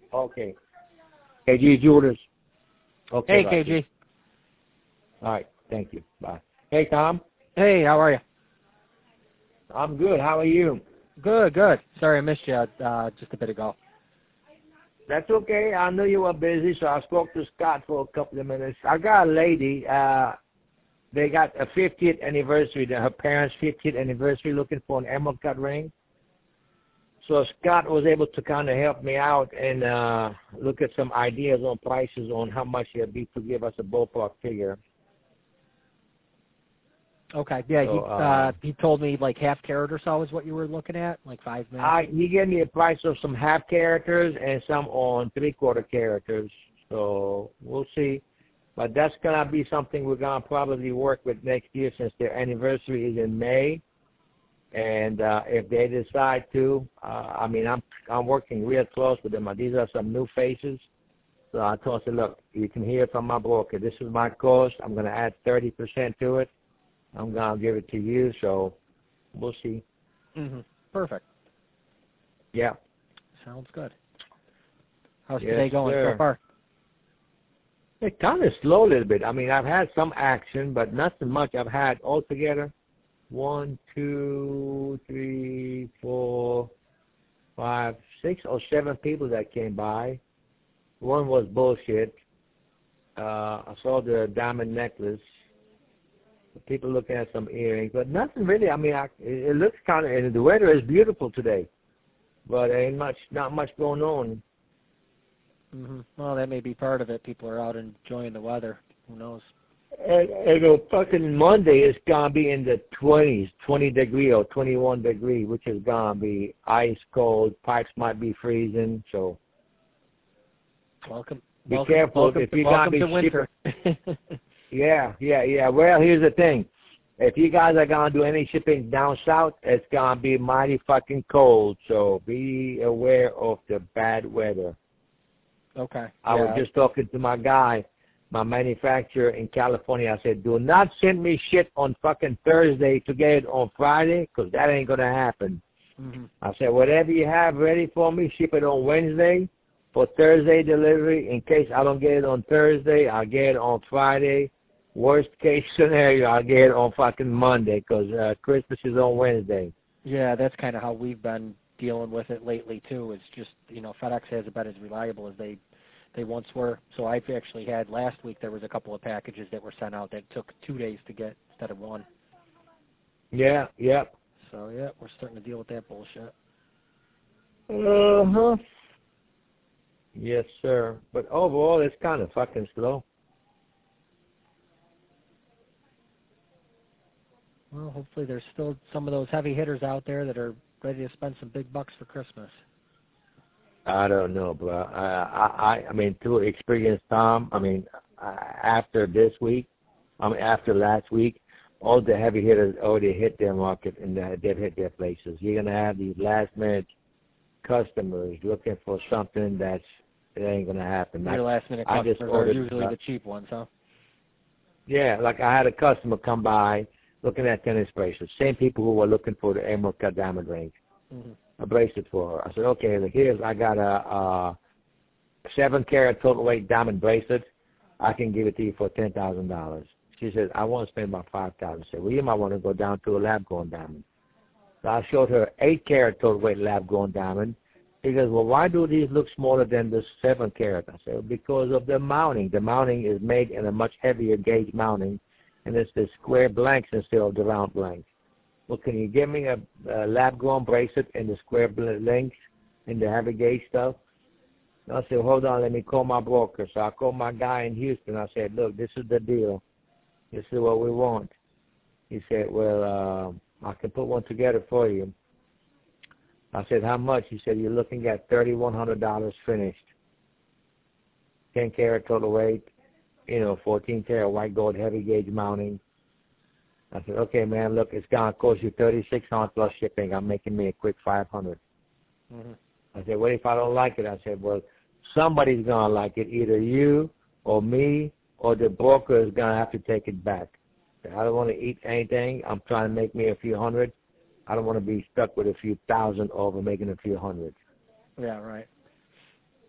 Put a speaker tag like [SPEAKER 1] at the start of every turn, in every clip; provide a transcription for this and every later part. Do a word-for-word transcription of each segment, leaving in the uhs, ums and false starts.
[SPEAKER 1] Okay. K G Jewelers. Okay.
[SPEAKER 2] Hey, K G.
[SPEAKER 1] All right. Thank you. Bye. Hey, Tom.
[SPEAKER 2] Hey, how are you?
[SPEAKER 1] I'm good. How are you?
[SPEAKER 2] Good, good. Sorry I missed you uh, just a bit ago.
[SPEAKER 1] That's okay. I knew you were busy, so I spoke to Scott for a couple of minutes. I got a lady. Uh, they got a fiftieth anniversary, her parents' fiftieth anniversary, looking for an emerald cut ring. So Scott was able to kind of help me out and uh, look at some ideas on prices on how much it'd be to give us a ballpark figure.
[SPEAKER 2] Okay, yeah,
[SPEAKER 1] so,
[SPEAKER 2] he
[SPEAKER 1] uh,
[SPEAKER 2] uh, he told me like half carat or so is what you were looking at, like five minutes.
[SPEAKER 1] I, he gave me a price of some half characters and some on three quarter characters. So we'll see. But that's going to be something we're going to probably work with next year since their anniversary is in May. And uh, if they decide to, uh, I mean, I'm I'm working real close with them. These are some new faces. So I told them, look, you can hear from my broker. This is my cost. I'm going to add thirty percent to it. I'm going to give it to you. So we'll see.
[SPEAKER 2] Mm-hmm. Perfect.
[SPEAKER 1] Yeah.
[SPEAKER 2] Sounds good. How's
[SPEAKER 1] Yes,
[SPEAKER 2] today going
[SPEAKER 1] sir.
[SPEAKER 2] so far?
[SPEAKER 1] It kind of slow a little bit. I mean, I've had some action, but nothing much. I've had altogether one, two, three, four, five, six or seven people that came by. One was bullshit. Uh, I saw the diamond necklace. People looking at some earrings, but nothing really. I mean, I, it, it looks kind of, and the weather is beautiful today, but ain't much, not much going on.
[SPEAKER 2] Mm-hmm. Well, that may be part of it. People are out enjoying the weather. Who knows?
[SPEAKER 1] And, and uh, fucking Monday is gonna be in the twenties, twenty degree or twenty-one degree, which is gonna be ice cold. Pipes might be freezing, so
[SPEAKER 2] welcome.
[SPEAKER 1] Be
[SPEAKER 2] welcome,
[SPEAKER 1] careful
[SPEAKER 2] welcome,
[SPEAKER 1] if you're
[SPEAKER 2] welcome
[SPEAKER 1] gonna be
[SPEAKER 2] to winter.
[SPEAKER 1] Yeah, yeah, yeah. Well, here's the thing. If you guys are going to do any shipping down south, it's going to be mighty fucking cold. So be aware of the bad weather.
[SPEAKER 2] Okay.
[SPEAKER 1] I
[SPEAKER 2] yeah.
[SPEAKER 1] was just talking to my guy, my manufacturer in California. I said, do not send me shit on fucking Thursday to get it on Friday because that ain't going to happen.
[SPEAKER 2] Mm-hmm.
[SPEAKER 1] I said, whatever you have ready for me, ship it on Wednesday for Thursday delivery. In case I don't get it on Thursday, I'll get it on Friday. Worst case scenario, I'll get it on fucking Monday 'cause uh, Christmas is on Wednesday.
[SPEAKER 2] Yeah, that's kind of how we've been dealing with it lately too. It's just, you know, FedEx hasn't been as reliable as they they once were. So I've actually had last week there was a couple of packages that were sent out that took two days to get instead of one.
[SPEAKER 1] Yeah, yeah.
[SPEAKER 2] So yeah, we're starting to deal with that bullshit.
[SPEAKER 1] Uh huh. Yes, sir. But overall, it's kind of fucking slow.
[SPEAKER 2] Well, hopefully there's still some of those heavy hitters out there that are ready to spend some big bucks for Christmas.
[SPEAKER 1] I don't know, bro. I, I, I mean, to experience Tom, I mean, after this week, I mean, after last week, all the heavy hitters already hit their market and they've hit their places. You're going to have these last-minute customers looking for something that's, it ain't going to happen.
[SPEAKER 2] Your last-minute customers are usually the cheap ones, huh?
[SPEAKER 1] Yeah, like I had a customer come by looking at tennis bracelets. Same people who were looking for the emerald cut diamond ring.
[SPEAKER 2] Mm-hmm.
[SPEAKER 1] A bracelet for her. I said, okay, look, here's, I got a, a seven carat total weight diamond bracelet. I can give it to you for ten thousand dollars. She said, I want to spend about five thousand dollars. I said, well, you might want to go down to a lab grown diamond. So I showed her eight carat total weight lab grown diamond. She goes, well, why do these look smaller than the seven carat? I said, well, because of the mounting. The mounting is made in a much heavier gauge mounting, and it's the square blanks instead of the round blanks. Well, can you give me a, a lab-grown bracelet in the square links in the heavy gauge stuff? And I said, hold on, let me call my broker. So I called my guy in Houston. I said, look, this is the deal. This is what we want. He said, well, uh, I can put one together for you. I said, how much? He said, you're looking at three thousand one hundred dollars finished. ten carat total weight, you know, fourteen karat white gold heavy gauge mounting. I said, okay, man, look, it's going to cost you thirty-six hundred dollars plus shipping. I'm making me a quick five hundred dollars. Mm-hmm. I said, what if I don't like it? I said, well, somebody's going to like it, either you or me or the broker is going to have to take it back. I don't want to eat anything. I'm trying to make me a few hundred. I don't want to be stuck with a few thousand over making a few hundred.
[SPEAKER 2] Yeah, right.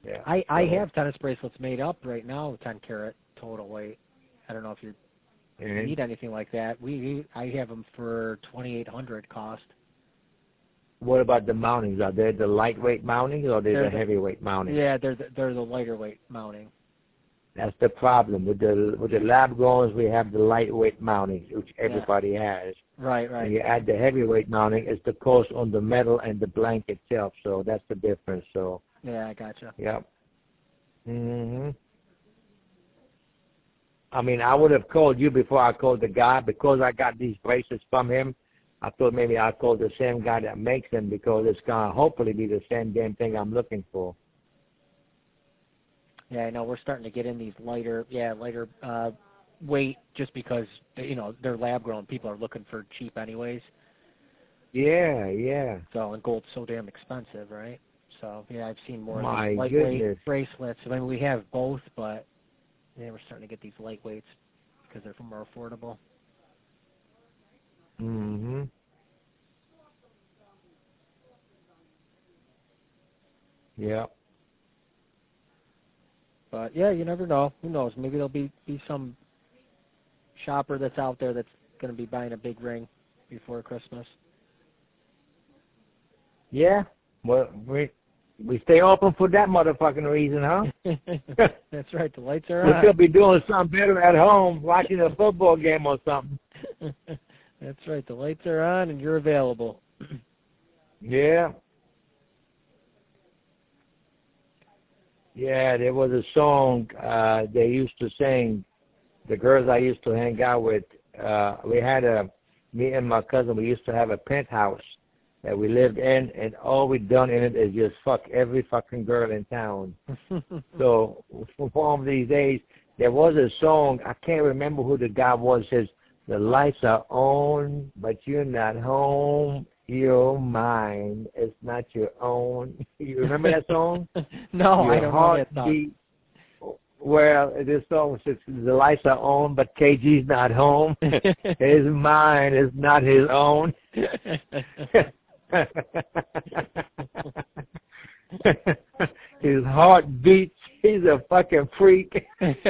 [SPEAKER 1] Yeah.
[SPEAKER 2] I, I
[SPEAKER 1] so,
[SPEAKER 2] have tennis bracelets made up right now, ten carat total weight. I don't know if you
[SPEAKER 1] mm-hmm.
[SPEAKER 2] need anything like that. We I have them for twenty-eight hundred cost.
[SPEAKER 1] What about the mountings? Are they the lightweight mountings or are they
[SPEAKER 2] They're
[SPEAKER 1] the,
[SPEAKER 2] the
[SPEAKER 1] heavyweight mountings?
[SPEAKER 2] Yeah, they're the, they're the lighter weight mounting.
[SPEAKER 1] That's the problem with the with the lab growers. We have the lightweight mounting, which everybody
[SPEAKER 2] yeah.
[SPEAKER 1] has.
[SPEAKER 2] Right, right.
[SPEAKER 1] And you add the heavyweight mounting, it's the cost on the metal and the blank itself. So that's the difference. So
[SPEAKER 2] yeah, I gotcha.
[SPEAKER 1] Yep. Mhm. I mean, I would have called you before I called the guy because I got these bracelets from him. I thought maybe I'd call the same guy that makes them because it's gonna hopefully be the same damn thing I'm looking for.
[SPEAKER 2] Yeah, I know we're starting to get in these lighter, yeah, lighter uh, weight just because, you know, they're lab grown. People are looking for cheap anyways.
[SPEAKER 1] Yeah, yeah.
[SPEAKER 2] So, and gold's so damn expensive, right? So, yeah, I've seen more
[SPEAKER 1] My
[SPEAKER 2] of these lightweight
[SPEAKER 1] goodness.
[SPEAKER 2] bracelets. I mean, we have both, but yeah, we're starting to get these lightweights because they're more affordable.
[SPEAKER 1] Mhm. Yeah.
[SPEAKER 2] But yeah, you never know. Who knows? Maybe there'll be, be some shopper that's out there that's going to be buying a big ring before Christmas.
[SPEAKER 1] Yeah. Well, we we stay open for that motherfucking reason, huh?
[SPEAKER 2] That's right. The lights are
[SPEAKER 1] we
[SPEAKER 2] on.
[SPEAKER 1] could be doing something better at home, watching a football game or something.
[SPEAKER 2] That's right. The lights are on and you're available.
[SPEAKER 1] Yeah. Yeah, there was a song uh, they used to sing. The girls I used to hang out with, uh, we had a, me and my cousin, we used to have a penthouse that we lived in, and all we done in it is just fuck every fucking girl in town. So for one of these days, there was a song, I can't remember who the guy was, says, the lights are on, but you're not home. You're mine. It's not your own. You remember that song?
[SPEAKER 2] No,
[SPEAKER 1] your
[SPEAKER 2] I don't know that song.
[SPEAKER 1] Beat, well, this song says the lights are on, but K G's not home. His mine is not his own. His heart beats. He's a fucking freak.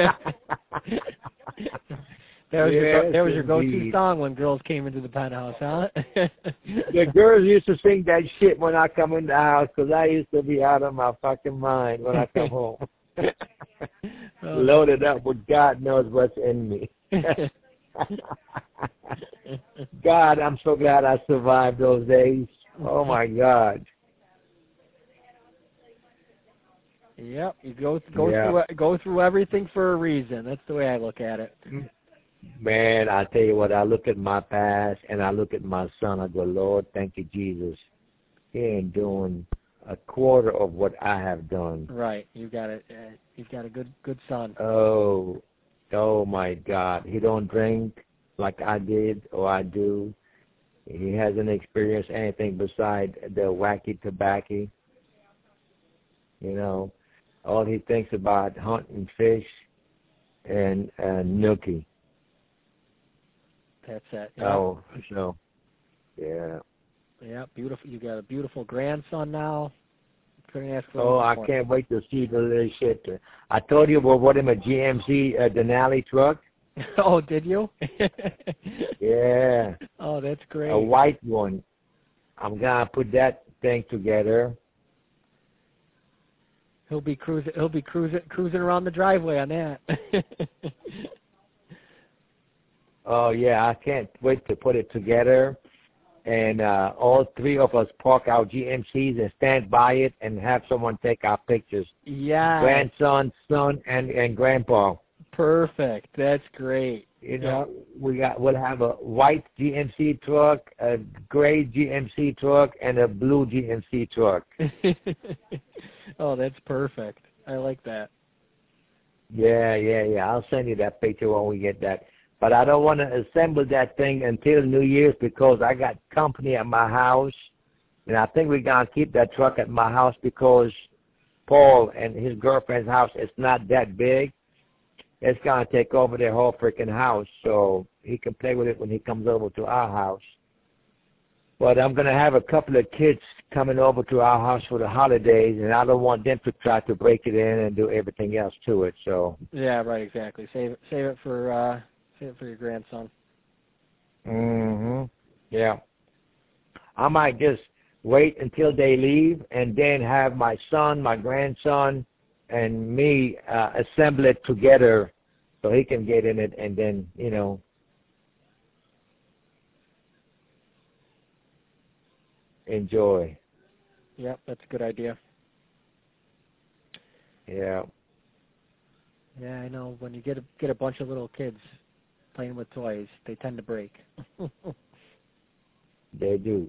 [SPEAKER 2] That was,
[SPEAKER 1] yes,
[SPEAKER 2] your, that was your go-to
[SPEAKER 1] indeed.
[SPEAKER 2] song when girls came into the penthouse, huh?
[SPEAKER 1] The girls used to sing that shit when I come in the house because I used to be out of my fucking mind when I come home.
[SPEAKER 2] Oh,
[SPEAKER 1] Loaded up with God knows what's in me. God, I'm so glad I survived those days. Oh, my God.
[SPEAKER 2] Yep, you go go
[SPEAKER 1] yeah.
[SPEAKER 2] through go through everything for a reason. That's the way I look at it.
[SPEAKER 1] Man, I tell you what, I look at my past and I look at my son. I go, Lord, thank you, Jesus. He ain't doing a quarter of what I have done.
[SPEAKER 2] Right, you got it. Uh, you've got a good good son.
[SPEAKER 1] Oh, oh my God, he don't drink like I did or I do. He hasn't experienced anything beside the wacky tobacco. You know, all he thinks about hunting fish and and nookie.
[SPEAKER 2] That's it. Yep.
[SPEAKER 1] Oh, so yeah.
[SPEAKER 2] Yeah, beautiful. You got a beautiful grandson now. Couldn't ask for
[SPEAKER 1] Oh, I
[SPEAKER 2] more.
[SPEAKER 1] can't wait to see the little shit. I told you we bought him a G M C uh, Denali truck.
[SPEAKER 2] Oh, did you?
[SPEAKER 1] Yeah.
[SPEAKER 2] Oh, that's great.
[SPEAKER 1] A white one. I'm gonna put that thing together.
[SPEAKER 2] He'll be cruising. He'll be cruising cruising around the driveway on that.
[SPEAKER 1] Oh yeah, I can't wait to put it together, and uh, all three of us park our G M Cs and stand by it and have someone take our pictures.
[SPEAKER 2] Yeah.
[SPEAKER 1] Grandson, son, and and grandpa.
[SPEAKER 2] Perfect. That's great.
[SPEAKER 1] You know, yep. we got we'll have a white G M C truck, a gray G M C truck, and a blue G M C truck.
[SPEAKER 2] Oh, that's perfect. I like that.
[SPEAKER 1] Yeah, yeah, yeah. I'll send you that picture when we get that. But I don't want to assemble that thing until New Year's because I got company at my house, and I think we're gonna keep that truck at my house because Paul and his girlfriend's house is not that big. It's going to take over their whole freaking house, so he can play with it when he comes over to our house. But I'm going to have a couple of kids coming over to our house for the holidays, and I don't want them to try to break it in and do everything else to it. So
[SPEAKER 2] yeah, right, exactly. Save it, save it for uh, save it for your grandson.
[SPEAKER 1] Mhm. Yeah. I might just wait until they leave, and then have my son, my grandson, and me uh, assemble it together, so he can get in it, and then you know. Enjoy.
[SPEAKER 2] Yep, that's a good idea.
[SPEAKER 1] Yeah.
[SPEAKER 2] Yeah, I know. When you get a, get a bunch of little kids playing with toys, they tend to break.
[SPEAKER 1] They do.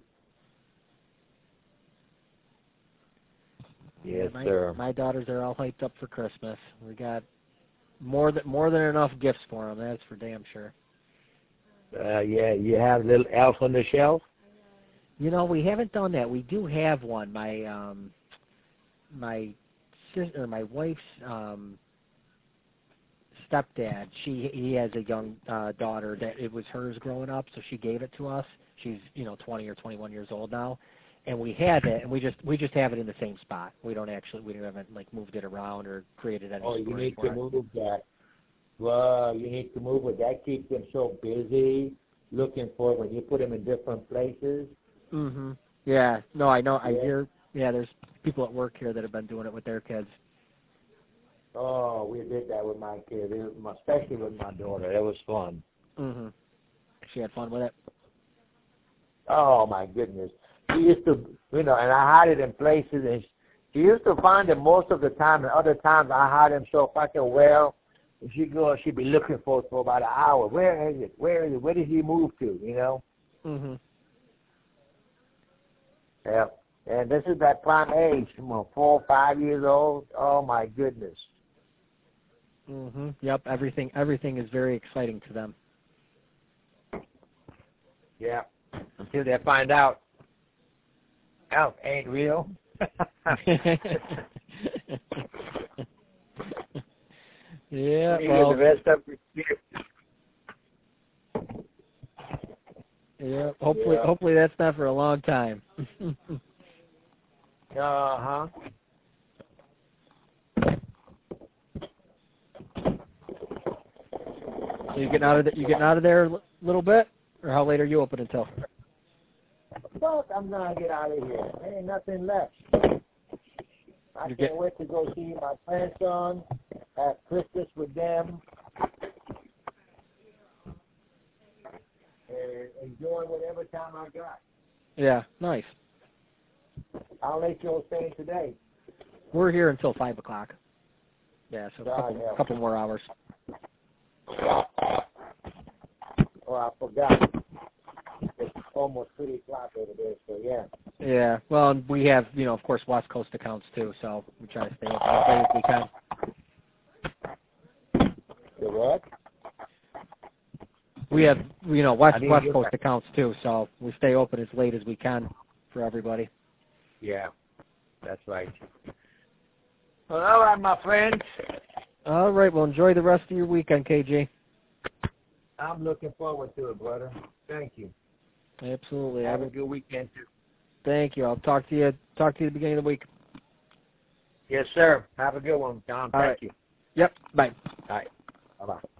[SPEAKER 1] Yes,
[SPEAKER 2] yeah, my,
[SPEAKER 1] sir.
[SPEAKER 2] My daughters are all hyped up for Christmas. We got more than more than enough gifts for them. That's for damn sure.
[SPEAKER 1] Uh, yeah, you have a little elf on the shelf?
[SPEAKER 2] You know, we haven't done that. We do have one. My um, my sister, my wife's um, stepdad. She he has a young uh, daughter that it was hers growing up, so she gave it to us. She's you know twenty or twenty-one years old now, and we have it, and we just we just have it in the same spot. We don't actually we haven't like moved it around or created any.
[SPEAKER 1] Oh, you need to
[SPEAKER 2] it.
[SPEAKER 1] move that. Well, you need to move it. That keeps them so busy looking for it when you put them in different places.
[SPEAKER 2] Mhm. Yeah. No, I know. I
[SPEAKER 1] Yeah.
[SPEAKER 2] hear. Yeah, there's people at work here that have been doing it with their kids.
[SPEAKER 1] Oh, we did that with my kid, it was, especially with my daughter. It was fun.
[SPEAKER 2] Mhm. She had fun with it.
[SPEAKER 1] Oh my goodness. She used to, you know, and I hide it in places, and she used to find it most of the time, and other times I hide them so fucking well. If she go, she'd be looking for it for about an hour. Where is it? Where is it? Where did he move to? You know?
[SPEAKER 2] Mhm.
[SPEAKER 1] Yeah. And this is that prime age, you know, four, five years old. Oh my goodness.
[SPEAKER 2] Mhm. Yep. Everything. Everything is very exciting to them.
[SPEAKER 1] Yeah. Until they find out, elf ain't real.
[SPEAKER 2] Yeah.
[SPEAKER 1] You
[SPEAKER 2] Well.
[SPEAKER 1] get the rest of it.
[SPEAKER 2] Yeah. Hopefully.
[SPEAKER 1] Yeah.
[SPEAKER 2] Hopefully that's not for a long time.
[SPEAKER 1] Uh huh.
[SPEAKER 2] So you getting out of the, you getting out of there a little bit, or how late are you open until?
[SPEAKER 1] Fuck, I'm gonna get out of here. There ain't nothing left. I
[SPEAKER 2] You
[SPEAKER 1] can't
[SPEAKER 2] get-
[SPEAKER 1] wait to go see my grandson, have Christmas with them, and enjoy whatever time I got.
[SPEAKER 2] Yeah. Nice.
[SPEAKER 1] I'll let you all stay today.
[SPEAKER 2] We're here until five o'clock. Yeah. So a
[SPEAKER 1] God
[SPEAKER 2] couple,
[SPEAKER 1] help.
[SPEAKER 2] couple more hours.
[SPEAKER 1] Oh, I forgot. It's almost three o'clock over there, so yeah.
[SPEAKER 2] Yeah. Well, and we have, you know, of course, West Coast accounts too, so we try to stay open as late as we can.
[SPEAKER 1] The what?
[SPEAKER 2] We have, you know, West
[SPEAKER 1] didn't
[SPEAKER 2] West
[SPEAKER 1] get
[SPEAKER 2] Coast
[SPEAKER 1] that.
[SPEAKER 2] accounts too, so we stay open as late as we can for everybody.
[SPEAKER 1] Yeah, that's right. Well, all right, my friends.
[SPEAKER 2] All right. Well, enjoy the rest of your weekend, K G.
[SPEAKER 1] I'm looking forward to it, brother. Thank you.
[SPEAKER 2] Absolutely.
[SPEAKER 1] Have
[SPEAKER 2] I
[SPEAKER 1] a
[SPEAKER 2] will,
[SPEAKER 1] good weekend, too.
[SPEAKER 2] thank you. I'll talk to you. Talk to you at the beginning of the week.
[SPEAKER 1] Yes, sir. Have a good one, Tom.
[SPEAKER 2] All
[SPEAKER 1] Thank
[SPEAKER 2] right.
[SPEAKER 1] you.
[SPEAKER 2] Yep. Bye.
[SPEAKER 1] All right. Bye-bye.